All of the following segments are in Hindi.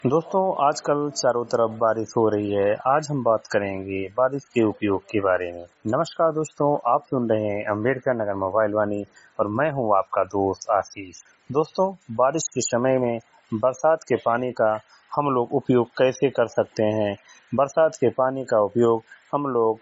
दोस्तों आजकल चारों तरफ बारिश हो रही है। आज हम बात करेंगे बारिश के उपयोग के बारे में। नमस्कार दोस्तों, आप सुन रहे हैं अम्बेडकर नगर मोबाइल वाणी और मैं हूं आपका दोस्त आशीष। दोस्तों, बारिश के समय में बरसात के पानी का हम लोग उपयोग कैसे कर सकते हैं? बरसात के पानी का उपयोग हम लोग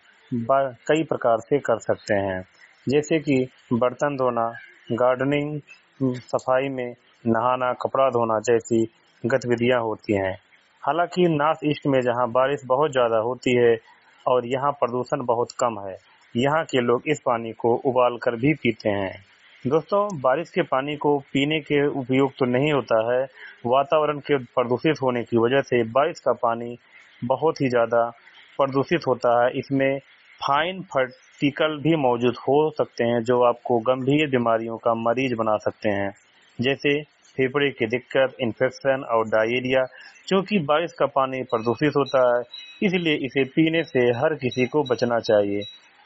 कई प्रकार से कर सकते हैं, जैसे कि बर्तन धोना, गार्डनिंग, सफाई में, नहाना, कपड़ा धोना जैसी गतिविधियां होती हैं। हालांकि नॉर्थ ईस्ट में जहां बारिश बहुत ज़्यादा होती है और यहाँ प्रदूषण बहुत कम है, यहाँ के लोग इस पानी को उबाल कर भी पीते हैं। दोस्तों, बारिश के पानी को पीने के उपयोग तो नहीं होता है। वातावरण के प्रदूषित होने की वजह से बारिश का पानी बहुत ही ज़्यादा प्रदूषित होता है। इसमें फाइन पार्टिकल भी मौजूद हो सकते हैं जो आपको गंभीर बीमारियों का मरीज बना सकते हैं, जैसे फेफड़े की दिक्कत, इन्फेक्शन और डायरिया। क्योंकि बारिश का पानी प्रदूषित होता है, इसलिए इसे पीने से हर किसी को बचना चाहिए।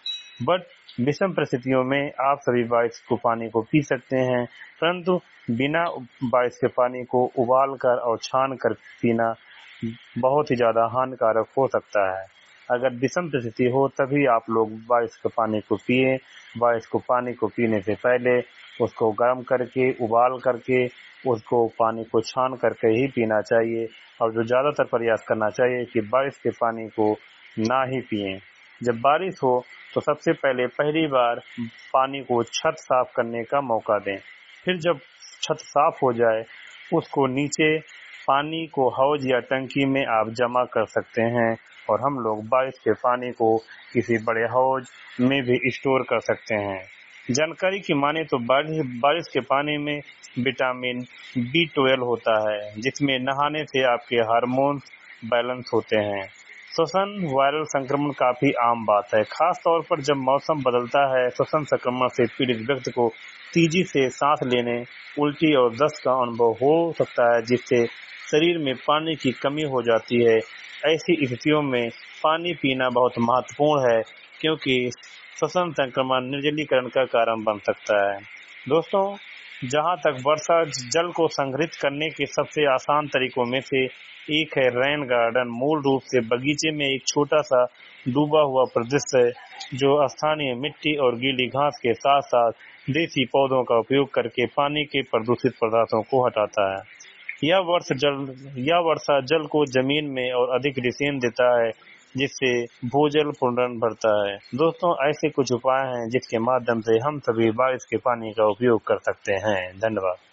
बट विषम परिस्थितियों में आप सभी बारिश को पानी को पी सकते हैं, परंतु बिना बारिश के पानी को उबाल कर और छान कर पीना बहुत ही ज़्यादा हानिकारक हो सकता है। अगर विषम परिस्थिति हो तभी आप लोग बारिश के पानी को पिएं। बारिश को पानी को पीने से पहले उसको गर्म करके, उबाल करके, उसको पानी को छान करके ही पीना चाहिए और जो ज़्यादातर प्रयास करना चाहिए कि बारिश के पानी को ना ही पिएं। जब बारिश हो तो सबसे पहले पहली बार पानी को छत साफ करने का मौका दें। फिर जब छत साफ हो जाए, उसको नीचे पानी को हौज या टंकी में आप जमा कर सकते हैं और हम लोग बारिश के पानी को किसी बड़े हौज में भी स्टोर कर सकते हैं। जानकारी की माने तो बारिश के पानी में विटामिन B12 होता है, जिसमें नहाने से आपके हार्मोन बैलेंस होते हैं। श्वसन वायरल संक्रमण काफी आम बात है, खास तौर पर जब मौसम बदलता है। श्वसन संक्रमण से पीड़ित व्यक्ति को तेजी से सांस लेने, उल्टी और दस्त का अनुभव हो सकता है, जिससे शरीर में पानी की कमी हो जाती है। ऐसी स्थितियों में पानी पीना बहुत महत्वपूर्ण है, क्योंकि श्वसन संक्रमण निर्जलीकरण का कारण बन सकता है। दोस्तों, जहां तक वर्षा जल को संग्रहित करने के सबसे आसान तरीकों में से एक है रेन गार्डन। मूल रूप से बगीचे में एक छोटा सा डूबा हुआ परिदृश्य है जो स्थानीय मिट्टी और गीली घास के साथ साथ देसी पौधों का उपयोग करके पानी के प्रदूषित पदार्थों को हटाता है। यह वर्षा जल को जमीन में और अधिक रिसेन देता है, जिससे भूजल पुनर्भरण बढ़ता है। दोस्तों, ऐसे कुछ उपाय हैं जिसके माध्यम से हम सभी बारिश के पानी का उपयोग कर सकते हैं। धन्यवाद।